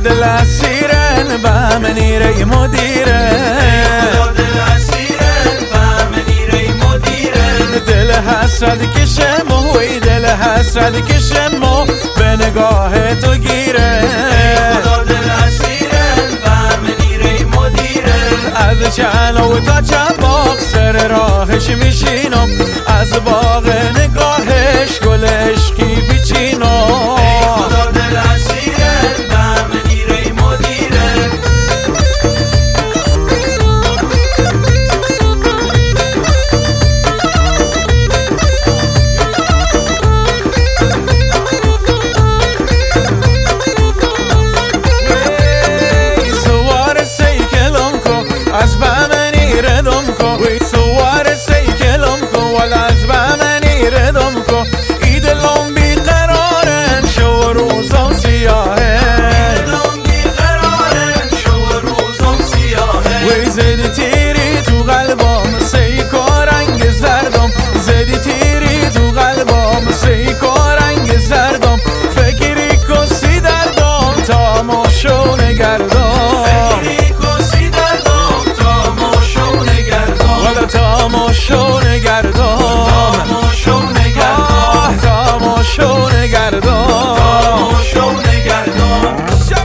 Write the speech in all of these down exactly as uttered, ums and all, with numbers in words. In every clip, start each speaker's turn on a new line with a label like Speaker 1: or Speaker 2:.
Speaker 1: دل اسیرن به منی ری مدیره
Speaker 2: دل اسیرن به منی ری مدیره
Speaker 1: دل حسرت کشم و وی دل حسرت کشم و به نگاه تو گیره
Speaker 2: دل اسیرن به منی ری مدیره
Speaker 1: از چلو تا چباق سر راهش میشینم از باغ نگاهش گل عشقی بیچینم
Speaker 2: دل اسیرن به منی ری مدیره
Speaker 1: سوار سیکلم کو از بمنی ردم کو سوار سیکلم کو ولی از بمنی ردم کو ایدلم بیقرارن شو روزم سیاهه وی زدی تیری تو قلبم سیک و رنگ زردم زدی تیری تو قلبم سیک و رنگ زردم فکری کسی دردم تا ماشو نگردم
Speaker 2: فکری کسی دردم تا ماشو نگردم
Speaker 1: ولی تا ماشو نگردم
Speaker 2: تا ماشو نگردم
Speaker 1: تا ماشو نگردم
Speaker 2: تا ماشو نگردم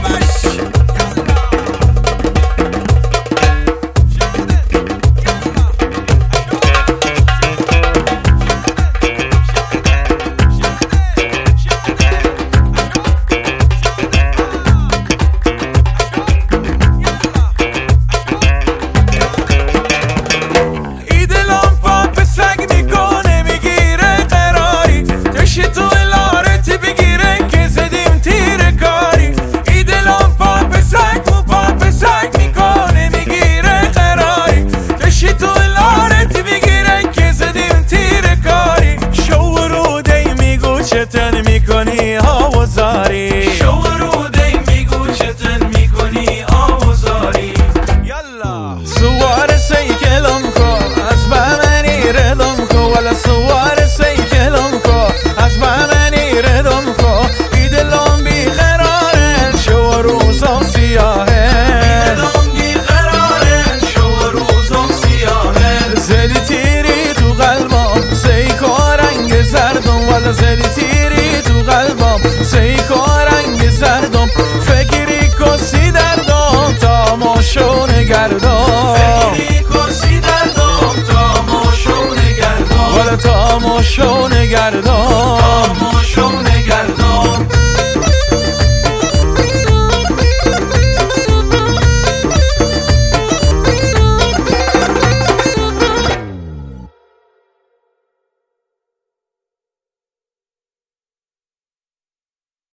Speaker 1: چتن میکنی آوازاری
Speaker 2: شو روده میگو چتن میکنی آوازاری
Speaker 1: یالا سوار سیکلم کو از بمنی ردم کو ولی سوار سیکلم کو از بمنی ردم کو ایدلم بیقرارن شو روزم سیاهه
Speaker 2: ایدلم بیقرارن شو روزم سیاهه
Speaker 1: زدی تیری تو قلبم سیک و رنگ زردم ولی زدی تیری تو قلبم سیک و رنگ زردم فکری کسی دردم تا ماشو نگردم
Speaker 2: فکری کسی دردم تا ماشو نگردم
Speaker 1: ولی تا ماشو نگردم